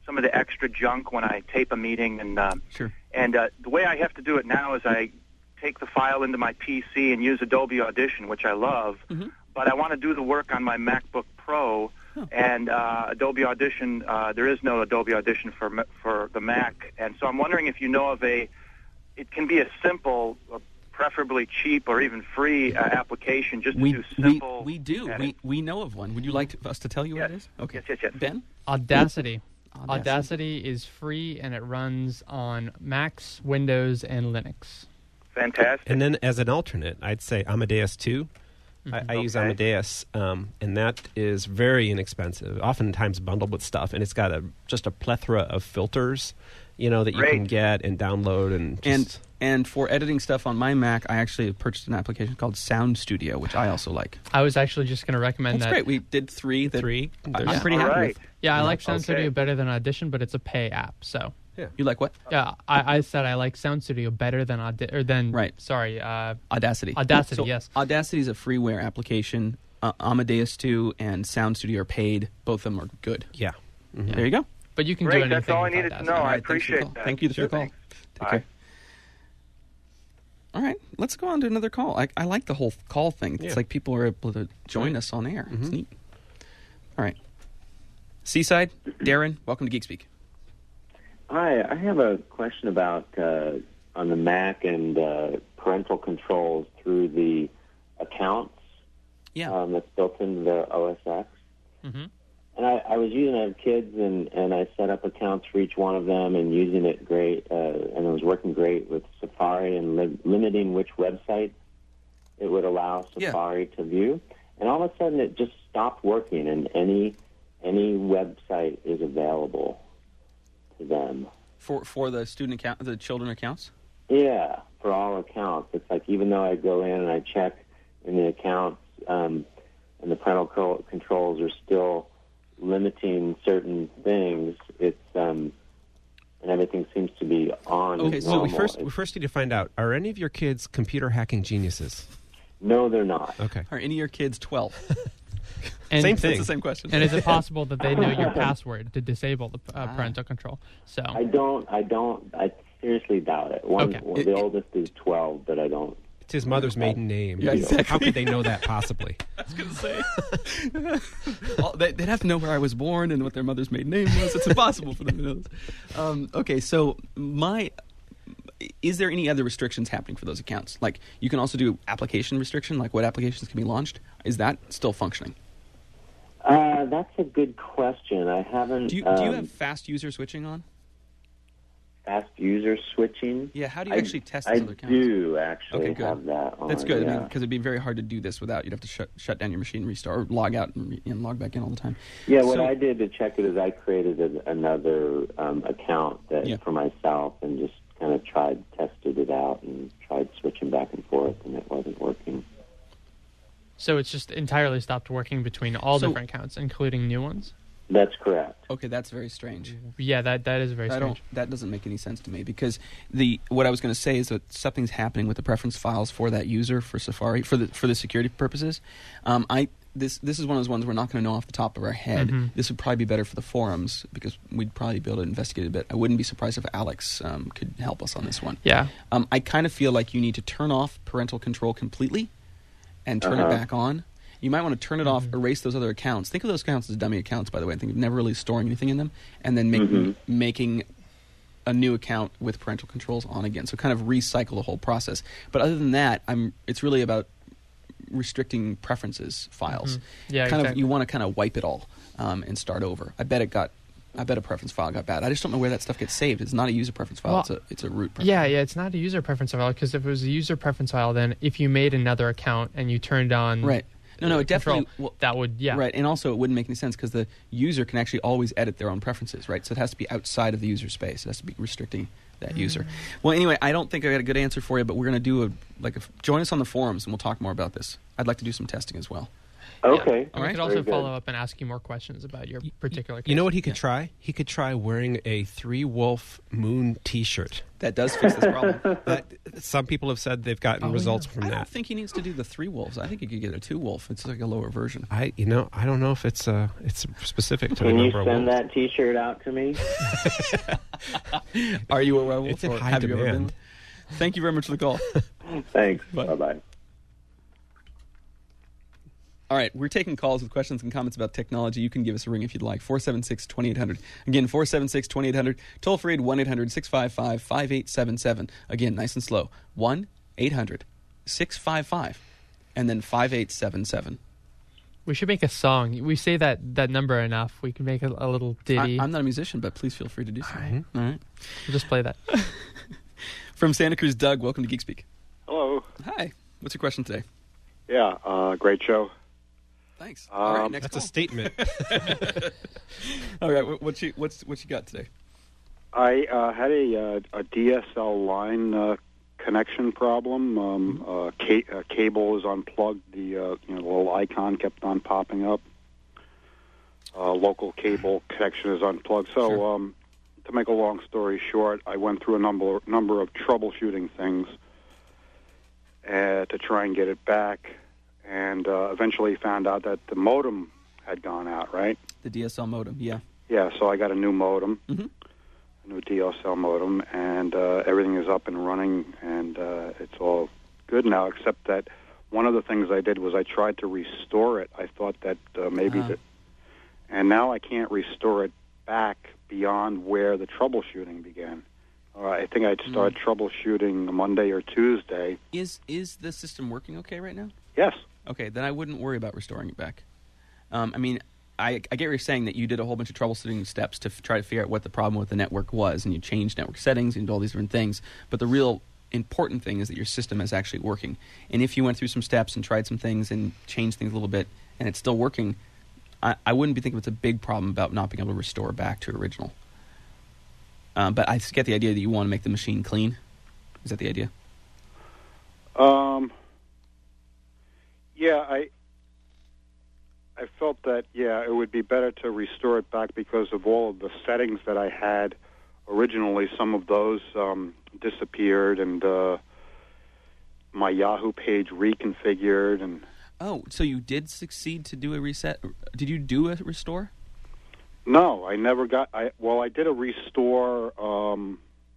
some of the extra junk when I tape a meeting. And um, Sure. and uh, the way I have to do it now is I take the file into my P C and use Adobe Audition, which I love. Mm-hmm. But I want to do the work on my MacBook Pro, and uh, Adobe Audition. Uh, there is no Adobe Audition for Ma- for the Mac, and so I'm wondering if you know of a. It can be a simple, uh, preferably cheap or even free uh, application just to We, do we, simple. we do. edits. We, we know of one. Would you like to, us to tell you Yes. what it is? Okay. Yes, yes, yes. Ben? Audacity. Audacity. Audacity is free and it runs on Macs, Windows, and Linux. Fantastic. And then as an alternate, I'd say Amadeus two. I, I use Okay. Amadeus, um, and that is very inexpensive, oftentimes bundled with stuff, and it's got a just a plethora of filters, you know, that you Great. can get and download and just, And and for editing stuff on my Mac, I actually purchased an application called Sound Studio, which I also like. I was actually just going to recommend That's that. great. We did three. That three. I- I'm There's- pretty All happy right. with. Yeah, I like Sound Okay. Studio better than Audition, but it's a pay app. So You like what? yeah, I, I said I like Sound Studio better than Audi- or than Right. Sorry, uh, Audacity. Audacity, So yes. Audacity is a freeware application. Uh, Amadeus two and Sound Studio are paid. Both of them are good. yeah. Mhm. There you go. but you can Great, do anything. that's all I with needed to Audacity. know. All I right, thanks for the appreciate call. that. Thank you for the call. Thanks. Take Bye. care. All right, let's go on to another call. I, I like the whole call thing. It's Yeah. like people are able to join Right. us on air. It's Mhm. neat. All right. Seaside, Darren, welcome to Geek Speak. Hi, I have a question about uh, on the Mac and uh, parental controls through the accounts Yeah. um, that's built into the O S X. Mhm. And I, I was using, I have kids, and, and I set up accounts for each one of them and using it great, uh, and it was working great with Safari and li- limiting which website it would allow Yeah. Safari to view. And all of a sudden it just stopped working, and any any website is available to them. For for the student account, the children accounts. Yeah, for all accounts. It's like even though I go in and I check in the accounts, um, and the parental co- controls are still limiting certain things, it's um, and everything seems to be on. Okay, so we normal. first we It's- first need to find out: are any of your kids computer hacking geniuses? no, they're not. Okay, Are any of your kids twelve? And, Same That's thing. the same question. And is it possible that they know your password to disable the uh, Ah. parental control? So I don't. I don't. I seriously doubt it. One, Okay. one- It- the it- oldest is twelve, but I don't. it's his mother's maiden name. Yeah, exactly. How could they know that possibly? I was going to say. Well, they, they'd have to know where I was born and what their mother's maiden name was. It's impossible for them to know this. Um, okay, so my... Is there any other restrictions happening for those accounts? Like, you can also do application restriction, like what applications can be launched. Is that still functioning? Uh, that's a good question. I haven't. Do you, do you um, have fast user switching on? fast user switching? Yeah, how do you I- actually test I these other accounts? do actually Okay, good. have that on. That's good, Yeah. because it'd be very hard to do this without. You'd have to shut, shut down your machine, restart, or log out and, re- and log back in all the time. Yeah, what So- I did to check it is I created a, another um, account that Yeah. for myself and just kind of tried, tested it out, and tried switching back and forth, and it wasn't working. so it's just entirely stopped working between all So- different accounts, including new ones. That's correct. Okay, that's very strange. Yeah, that that is very I don't. strange. That doesn't make any sense to me because the what I was going to say is that something's happening with the preference files for that user for Safari for the for the security purposes. Um, I this this is one of those ones we're not going to know off the top of our head. Mhm. This would probably be better for the forums because we'd probably be able to investigate it a bit. I wouldn't be surprised if Alex um, could help us on this one. Yeah. Um, I kind of feel like you need to turn off parental control completely and turn Uh-huh. it back on. You might want to turn it off, erase those other accounts. Think of those accounts as dummy accounts, by the way. I think of never really storing anything in them, and then make, Mhm. making a new account with parental controls on again. So kind of recycle the whole process. But other than that, I'm. It's really about restricting preferences files. Mhm. Yeah, kind of exactly. you want to kind of wipe it all um, and start over. I bet it got. I bet a preference file got bad. I just don't know where that stuff gets saved. It's not a user preference file. Well, it's a it's a root. Preference. Yeah, yeah, it's not a user preference file because if it was a user preference file, then if you made another account and you turned on Right. No, no, it control, definitely. Well, that would yeah Right, and also it wouldn't make any sense because the user can actually always edit their own preferences, right? So it has to be outside of the user space. It has to be restricting that user. Well, anyway, I don't think I got a good answer for you, but we're going to do a like a, join us on the forums and we'll talk more about this. I'd like to do some testing as well. Okay. And All we right. could also Very good. follow up and ask you more questions about your particular case. You know what he could Yeah. try? He could try wearing a Three Wolf Moon T-shirt. That does fix this problem. That, some people have said they've gotten Oh, results yeah. from I that. don't think he needs to do the three wolves. I think he could get a two wolf. It's like a lower version. I, you know, I don't know if it's uh, it's specific to the Can you number of send wolves. that T-shirt out to me? Are you a werewolf? It's in or high have you ever been? demand. Thank you very much for the call. Thanks. Bye. Bye-bye. All right, we're taking calls with questions and comments about technology. You can give us a ring if you'd like. four seven six, two eight zero zero. Again, four seven six, two eight zero zero. Toll free at one eight hundred, six five five, five eight seven seven. Again, nice and slow. one eight hundred, six five five, and then five eight seven seven. We should make a song. We say that, that number enough. We can make a, a little ditty. I, I'm not a musician, but please feel free to do so. All right. All right. We'll just play that. From Santa Cruz, Doug, welcome to Geek Speak. Hello. Hi. What's your question today? Yeah, uh, great show. Thanks. All right, Um, next That's call. a statement. All right, what, what you what's what you got today? I uh, had a, uh, a D S L line uh, connection problem. Um, uh, ca- uh, cable is unplugged. The uh, you know the little icon kept on popping up. Uh, local cable connection is unplugged. So, Sure. um, to make a long story short, I went through a number number of troubleshooting things uh, to try and get it back, and uh, eventually found out that the modem had gone out. Right. The D S L modem, yeah. Yeah, so I got a new modem, Mhm. a new D S L modem, and uh, everything is up and running, and uh, it's all good now, except that one of the things I did was I tried to restore it. I thought that uh, maybe Ah. that, and now I can't restore it back beyond where the troubleshooting began. Uh, I think I'd start troubleshooting Monday or Tuesday. Is is the system working okay right now? Yes. Okay, then I wouldn't worry about restoring it back. Um, I mean, I, I get what you're saying, that you did a whole bunch of troubleshooting steps to f- try to figure out what the problem with the network was, and you changed network settings and all these different things. But the real important thing is that your system is actually working. And if you went through some steps and tried some things and changed things a little bit, and it's still working, I, I wouldn't be thinking it's a big problem about not being able to restore back to original. Um, but I get the idea that you want to make the machine clean. Is that the idea? Um. Yeah, I. I felt that yeah, it would be better to restore it back because of all of the settings that I had originally. Some of those um, disappeared, and uh, my Yahoo page reconfigured, and Oh, so you did succeed to do a reset? Did you do a restore? no, I never got. I well, I did a restore um,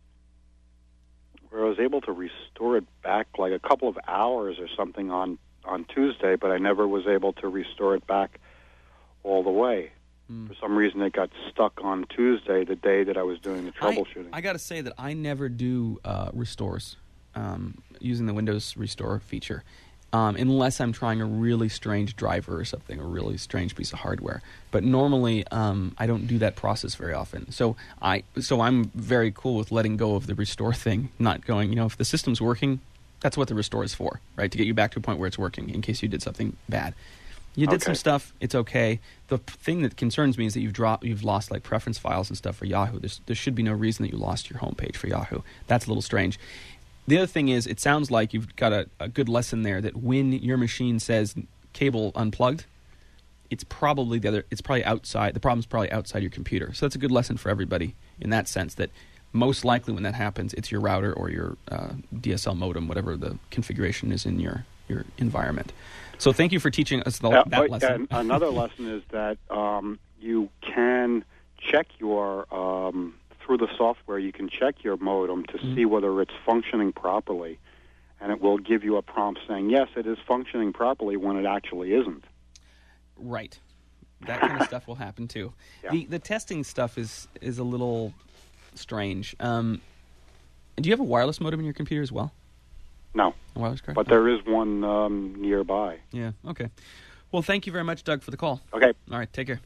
where I was able to restore it back like a couple of hours or something on. on Tuesday, but I never was able to restore it back all the way. Mm. For some reason, it got stuck on Tuesday, the day that I was doing the troubleshooting. I, I got to say that I never do uh, restores um, using the Windows Restore feature, um, unless I'm trying a really strange driver or something, a really strange piece of hardware. But normally, um, I don't do that process very often. So I, so I'm very cool with letting go of the restore thing, not going. You know, if the system's working, that's what the restore is for, right? To get you back to a point where it's working in case you did something bad. You did Okay. some stuff, it's okay. The p- thing that concerns me is that you've dropped, you've lost like preference files and stuff for Yahoo. There's, there should be no reason that you lost your homepage for Yahoo. That's a little strange. The other thing is, it sounds like you've got a, a good lesson there that when your machine says cable unplugged, it's probably the other. It's probably outside. The problem's probably outside your computer. So that's a good lesson for everybody in that sense. That most likely when that happens, it's your router or your uh, D S L modem, whatever the configuration is in your, your environment. So thank you for teaching us the, Uh, that oh, lesson. and another lesson is that um, you can check your, um, through the software, you can check your modem to Mm-hmm. see whether it's functioning properly. And it will give you a prompt saying, yes, it is functioning properly when it actually isn't. Right. That kind of stuff will happen too. Yeah. The the testing stuff is is a little strange. Um, do you have a wireless modem in your computer as well? No, A wireless card? but there is one um, nearby. Yeah. Okay. Well, thank you very much, Doug, for the call. Okay. All right. Take care.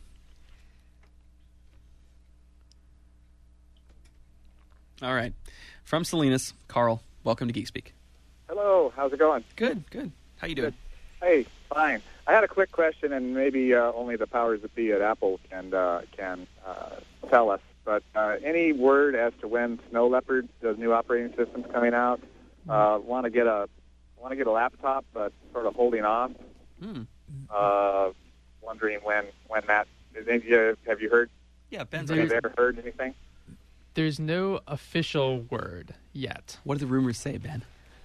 All right. From Salinas, Carl. Welcome to Geek Speak. Hello, how's it going? Good. Good. How you doing? Hey, fine. I had a quick question, and maybe uh, only the powers that be at Apple can uh, can uh, tell us. But uh, any word as to when Snow Leopard, the new operating system's coming out? Uh, want to get a want to get a laptop, but sort of holding off. Hmm. Uh, wondering when when that is. Have you, have you heard? Yeah, Ben's Have you ever heard anything? There's no official word yet. What do the rumors say, Ben?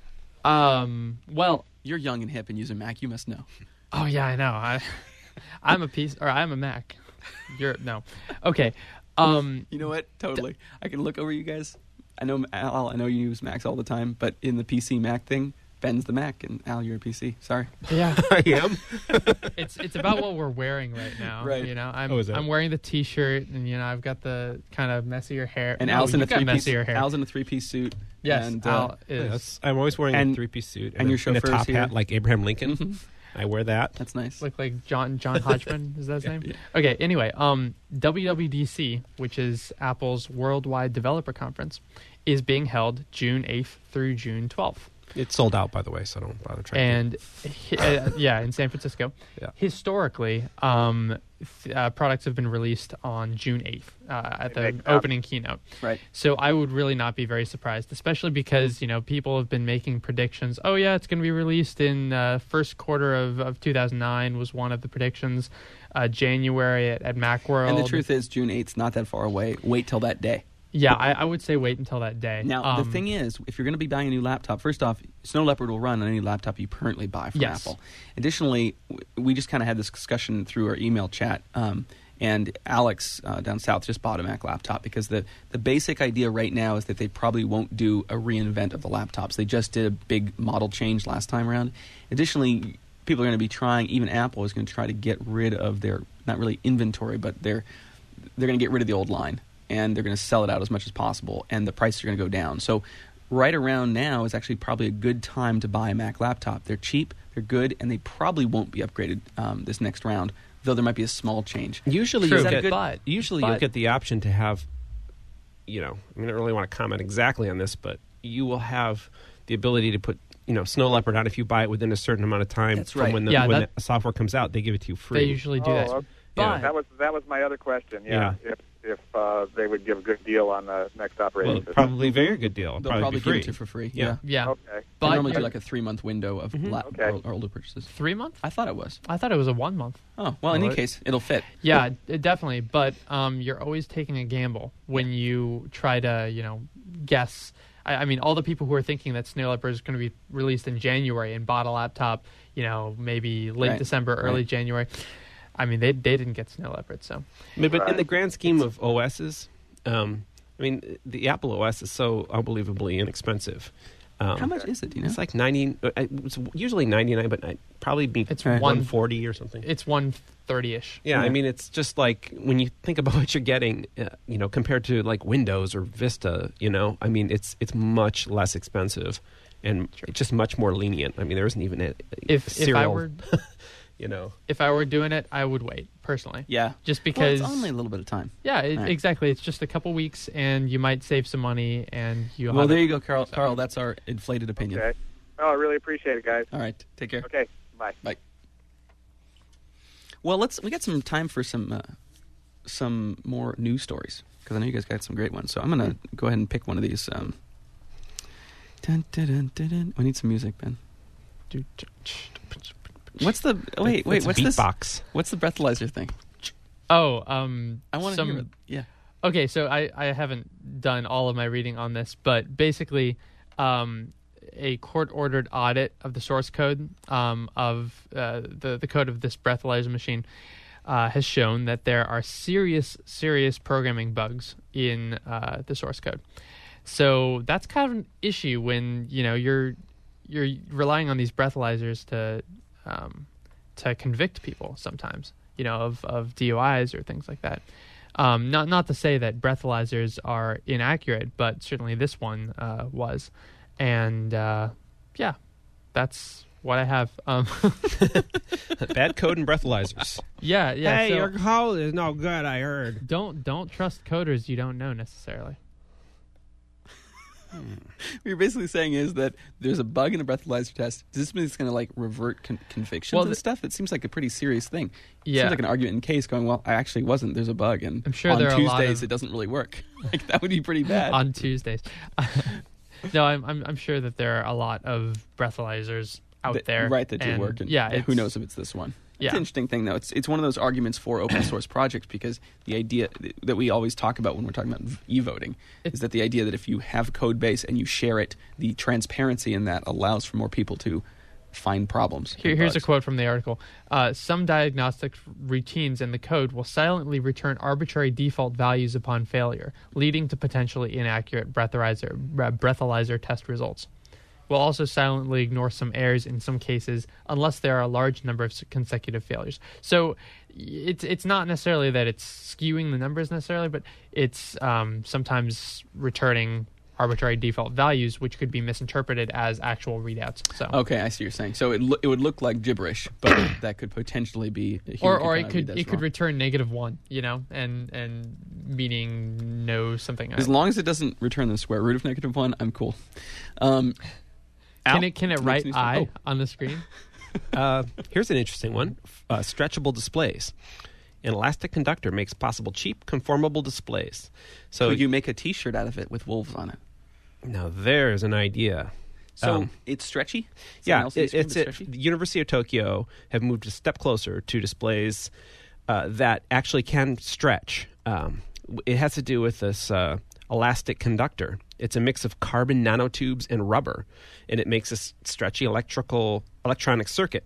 Um. Well. You're young and hip and use a Mac. You must know. Oh yeah, I know. I, I'm a piece, or I'm a Mac. You're no. Okay. Um. You know what? Totally. I can look over you guys. I know Al. I know you use Macs all the time, but in the P C Mac thing, Ben's the Mac, and Al, you're a P C. Sorry. Yeah. I am. It's it's about what we're wearing right now. Right. You know, I'm Oh, is that- I'm wearing the T-shirt, and you know, I've got the kind of messier hair. And No, Al's in a you've got three piece. messier hair. Al's in a three piece suit. yes. And, uh, Al is. Yeah, that's- I'm always wearing and- a three-piece suit and a, your and a chauffeur's top here. hat like Abraham Lincoln. Mhm. I wear that. That's nice. Look like John John Hodgman. Is that his name? Okay. Anyway, um, W W D C, which is Apple's Worldwide Developer Conference, is being held June eighth through June twelfth. It's sold out, by the way, so don't bother trying. And hi- uh, yeah, in San Francisco. Yeah. Historically, um, th- uh, products have been released on June eighth uh, at They the make copies. opening keynote. Right. So I would really not be very surprised, especially because you know people have been making predictions. Oh yeah, it's going to be released in uh, first quarter of, of two thousand nine was one of the predictions. Uh, January at, at Macworld. And the truth is, June eighth, not that far away. Wait till that day. yeah, I, I would say wait until that day. Now, Um, the thing is, if you're going to be buying a new laptop, first off, Snow Leopard will run on any laptop you currently buy from Yes. Apple. Additionally, w- we just kind of had this discussion through our email chat, um, and Alex uh, down south just bought a Mac laptop because the, the basic idea right now is that they probably won't do a reinvent of the laptops. They just did a big model change last time around. Additionally, people are going to be trying, even Apple is going to try to get rid of their, not really inventory, but their, they're going to get rid of the old line. And they're going to sell it out as much as possible, and the prices are going to go down. So right around now is actually probably a good time to buy a Mac laptop. They're cheap, they're good, and they probably won't be upgraded um, this next round, though there might be a small change. Usually, True, you'll that a get, good- but usually but- you'll get the option to have, you know, I don't really want to comment exactly on this, but you will have the ability to put, you know, Snow Leopard on if you buy it within a certain amount of time That's from right. when the Yeah, when that- the software comes out. They give it to you free. they usually do oh, that. okay. But that was that was my other question. Yeah, if if uh, they would give a good deal on the next operating well, system. probably a very good deal. They'll probably, probably be free. give it to you for free. Yeah. Yeah. yeah, Okay. They but normally do but like a three-month window of Mhm. lap, Okay. or, or older purchases. three months. I thought it was. I thought it was a one month. Oh, well, in All any right. case, it'll fit. Yeah, it, definitely. But um, you're always taking a gamble when you try to, you know, guess. I, I mean, all the people who are thinking that Snow Leopard is going to be released in January and bought a laptop, you know, maybe late Right. December, early Right. January. I mean, they they didn't get Snow Leopard, so I mean, but in Right. the grand scheme of O Ss, um, I mean, the Apple O S is so unbelievably inexpensive. Um, How much is it, do you know? It's like ninety. uh, It's usually ninety nine, but I'd probably be it's Right. one one forty or something. it's one thirty ish. Yeah, I Yeah. mean, it's just like when you think about what you're getting, uh, you know, compared to like Windows or Vista, you know, I mean, it's it's much less expensive and it's just much more lenient. I mean, there isn't even a, a If if serial, I were you know. if I were doing it, I would wait personally. Yeah. Just Well, because it's only a little bit of time. yeah, it, Right. exactly. It's just a couple weeks, and you might save some money, and you. Well, have there it. you go, Carl. Carl, that's our inflated opinion. Okay. Oh, I really appreciate it, guys. All right, take care. Okay. Bye. Bye. Well, let's we got some time for some uh, some more news stories because I know you guys got some great ones. So I'm gonna go ahead and pick one of these. Um, dun, dun, dun, dun, dun. We need some music, Ben. What's the oh, wait? Wait, It's what's this? beatbox. What's the breathalyzer thing? Oh, um, I want to some, hear it. Yeah. Okay, so I, I haven't done all of my reading on this, but basically, um, a court-ordered audit of the source code um, of uh, the the code of this breathalyzer machine uh, has shown that there are serious serious programming bugs in uh, the source code. So that's kind of an issue when you know you're you're relying on these breathalyzers to um, to convict people sometimes, you know, of, of D U Is or things like that. Um, not not to say that breathalyzers are inaccurate, but certainly this one uh, was. And uh, yeah, that's what I have. Um, Bad code and breathalyzers. yeah, yeah. hey, so your code is no good, I heard. don't don't trust coders you don't know necessarily. What you're basically saying is that there's a bug in a breathalyzer test. Does this mean it's going to like revert con- convictions Well, and the- stuff? It seems like a pretty serious thing. It Yeah. seems like an argument in case going, well, I actually wasn't. There's a bug, and I'm sure on there are a lot Tuesdays of- it doesn't really work. Like that would be pretty bad. on Tuesdays. No, I'm, I'm I'm sure that there are a lot of breathalyzers out That- there. right? That you're and, working. Yeah, who it's- knows if it's this one? Yeah. It's an interesting thing, though. It's it's one of those arguments for open source projects because the idea that we always talk about when we're talking about e-voting is that the idea that if you have a code base and you share it, the transparency in that allows for more people to find problems. Here, and here's a bugs. quote from the article. Uh, Some diagnostic routines in the code will silently return arbitrary default values upon failure, leading to potentially inaccurate breathalyzer, uh, breathalyzer test results. We'll also silently ignore some errors in some cases unless there are a large number of s- consecutive failures. So it's it's not necessarily that it's skewing the numbers necessarily, but it's um, sometimes returning arbitrary default values, which could be misinterpreted as actual readouts. So Okay, I see what you're saying. So it lo- it would look like gibberish, but that could potentially be a human or or kinda it read could that it as could wrong. return negative one, you know, and and meaning no something. As long as it doesn't return the square root of negative one, I'm cool. Um, Al, can it can it next write news story. I Oh. on the screen? Uh, here's an interesting one. Uh, stretchable displays. An elastic conductor makes possible cheap, conformable displays. So Could you make a T-shirt out of it with wolves on it? now there's an idea. So Um, it's stretchy. Is yeah, that an L C D it, screen it's that's it. stretchy? The University of Tokyo have moved a step closer to displays uh, that actually can stretch. Um, it has to do with this uh, elastic conductor. It's a mix of carbon nanotubes and rubber, and it makes a s- stretchy electrical electronic circuit.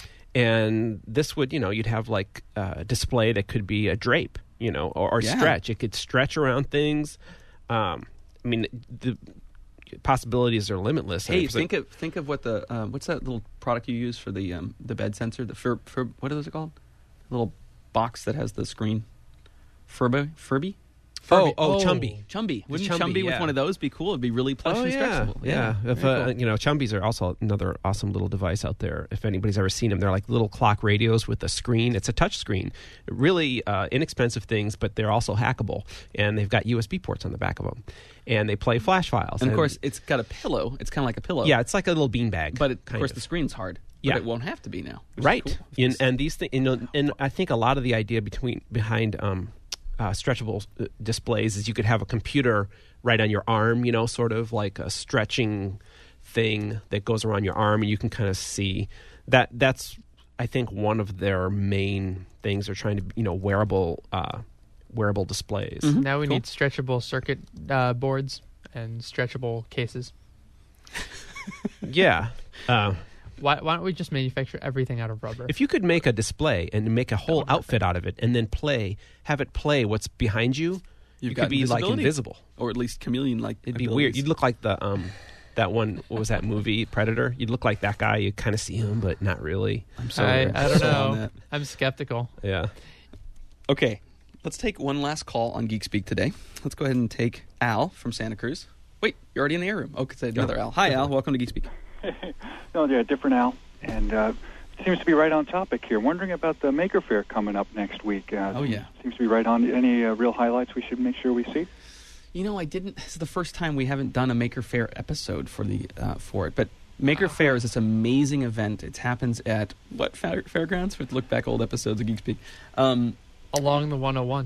And this would, you know, you'd have like a display that could be a drape, you know, or, or Yeah. stretch. It could stretch around things. Um, I mean, the possibilities are limitless. Hey, And think of think of what the um, what's that little product you use for the um, the bed sensor? The Fur, Fur what is it called? Little box that has the screen. Furby, Furby, Oh, oh, Oh. Chumby. Chumby. Wouldn't Chumby, Chumby with yeah. one of those be cool? It'd be really plush Oh and yeah, stretchable. yeah. If very uh, cool. you know, Chumbies are also another awesome little device out there. If anybody's ever seen them, they're like little clock radios with a screen. It's a touch screen, really uh, inexpensive things, but they're also hackable, and they've got U S B ports on the back of them, and they play flash files. and of course, it's got a pillow. It's kind of like a pillow. yeah, it's like a little beanbag. but it, of kind course of. the screen's hard. But Yeah. it won't have to be now. which is right. cool. And, and these things, you know, and I think a lot of the idea between behind um, uh, stretchable uh, displays is you could have a computer right on your arm, you know, sort of like a stretching thing that goes around your arm, and you can kind of see that. That's, I think, one of their main things. They're trying to, you know, wearable, uh, wearable displays. Mhm. Now we Cool. need stretchable circuit uh, boards and stretchable cases. Yeah. Uh, Why, why don't we just manufacture everything out of rubber? If you could make a display and make a whole would be outfit out of it, and then play, have it play what's behind you, You've you got could be like invisibility. invisible. or at least chameleon-like. It'd be abilities. weird. You'd look like the um, that one. What was that movie? Predator. You'd look like that guy. You kind of see him, but not really. I'm so I, I don't so on know. that. I'm skeptical. Yeah. Okay, let's take one last call on Geek Speak today. Let's go ahead and take Al from Santa Cruz. Wait, you're already in the air room. Okay, it's another Al. Hi, Al. Welcome to Geek Speak. No, yeah, different Al, and uh, seems to be right on topic here. Wondering about the Maker Faire coming up next week. Uh, Oh, yeah. seems to be right on. Any uh, real highlights we should make sure we see? You know, I didn't. This is the first time we haven't done a Maker Faire episode for the uh, for it. But Maker Faire is this amazing event. It happens at what fair, fairgrounds? For look back old episodes of Geek Speak. Um, Along the one oh one.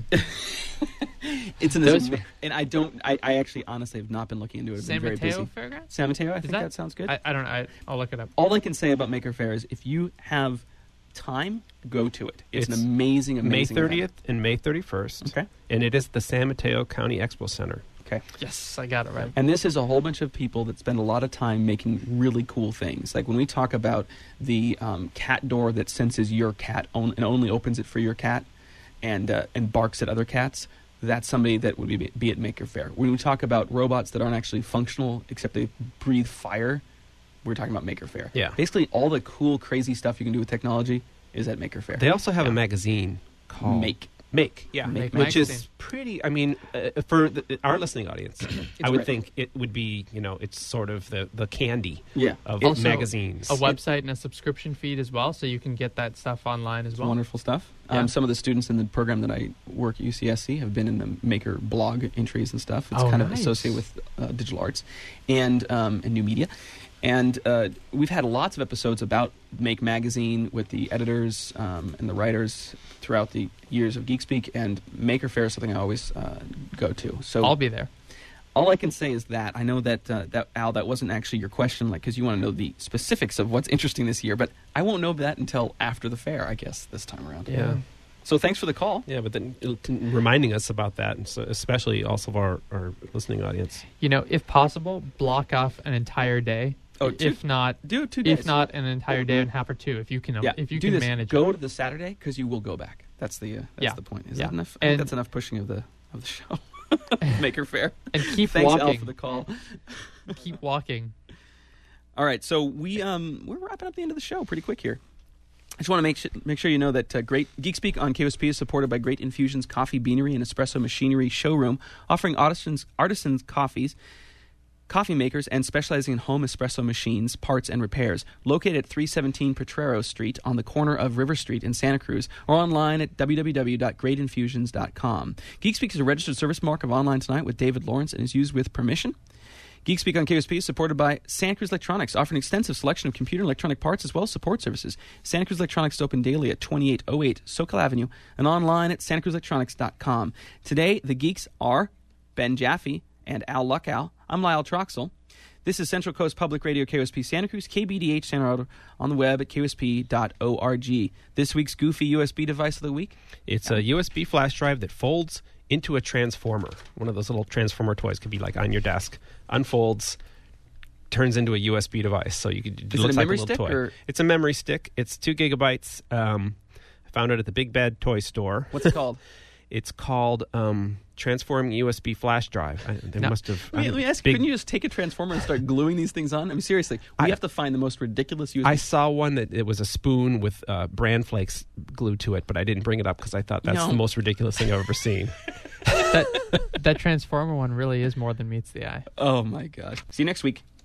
it's in Those- this, and I don't. I, I actually honestly have not been looking into it. I've San been very Mateo busy. Fairgrounds? San Mateo. I Is think that- that, sounds good. I, I don't know. I, I'll look it up. All I can say about Maker Faire is if you have time, go to it. It's, It's an amazing, May amazing. event. thirtieth and May thirty-first. Okay. And it is the San Mateo County Expo Center. Okay. Yes, I got it right. And this is a whole bunch of people that spend a lot of time making really cool things. Like when we talk about the um, cat door that senses your cat on, and only opens it for your cat and uh, and barks at other cats, that's somebody that would be, be at Maker Faire. When we talk about robots that aren't actually functional except they breathe fire, we're talking about Maker Faire. Yeah. Basically, all the cool, crazy stuff you can do with technology is at Maker Faire. They also have Yeah. a magazine called Make. Make, yeah, Make which magazine. is pretty. I mean, uh, for the, our listening audience, I would great. think it would be, you know, it's sort of the, the candy Yeah. of Also, magazines. A website and a subscription feed as well, so you can get that stuff online as It's well. wonderful stuff. Yeah. Um, some of the students in the program that I work at U C S C have been in the Maker blog entries and stuff. It's Oh, kind of nice. associated with uh, digital arts and um, and new media. And uh, we've had lots of episodes about Make Magazine with the editors um, and the writers throughout the years of Geek Speak, and Maker Faire is something I always uh, go to. So I'll be there. All I can say is that I know that uh, that Al, that wasn't actually your question, like because you want to know the specifics of what's interesting this year. But I won't know that until after the fair, I guess, this time around. Yeah. So thanks for the call. Yeah, but then uh, reminding us about that, and so especially also of our, our listening audience. You know, if possible, block off an entire day. Oh, two- if not, do it two days. If not, an entire day and a half or two. If you can, Yeah, if you do can this. manage. Go it. to the Saturday because you will go back. That's the uh, that's Yeah. the point. Is Yeah. that enough? I think And- that's enough pushing of the of the show. Make her fair. And keep Thanks, Al, walking. for the call. Keep walking. All right, so we um we're wrapping up the end of the show pretty quick here. I just want to make sure, make sure you know that uh, Great Geek Speak on K O S P is supported by Great Infusions Coffee Beanery and Espresso Machinery Showroom, offering artisans artisans coffees, coffee makers, and specializing in home espresso machines, parts, and repairs. Located at three seventeen Potrero Street on the corner of River Street in Santa Cruz, or online at w w w dot great infusions dot com. Geek Speak is a registered service mark of Online Tonight with David Lawrence and is used with permission. Geek Speak on K O S P is supported by Santa Cruz Electronics, offering an extensive selection of computer and electronic parts as well as support services. Santa Cruz Electronics is open daily at twenty-eight oh eight Socal Avenue and online at santa cruz electronics dot com. Today, the geeks are Ben Jaffe and Al Luckow. I'm Lyle Troxel. This is Central Coast Public Radio, K O S P Santa Cruz, K B D H Santa Rosa, on the web at K O S P dot org. This week's goofy U S B device of the week? It's a U S B flash drive that folds into a transformer. One of those little transformer toys could be like on your desk. Unfolds, turns into a U S B device. So you could. It Is it looks a like memory a little stick, toy. or- It's a memory stick. It's two gigabytes. Um, I found it at the Big Bad Toy Store. What's it called? It's called um, Transforming U S B Flash Drive. I, they Now, must have. Let me, I- let me ask, big- couldn't you just take a transformer and start gluing these things on? I mean, seriously, we I- have to find the most ridiculous U S B. I saw one that it was a spoon with uh, bran flakes glued to it, but I didn't bring it up because I thought that's No. the most ridiculous thing I've ever seen. that that transformer one really is more than meets the eye. Oh, my gosh. See you next week.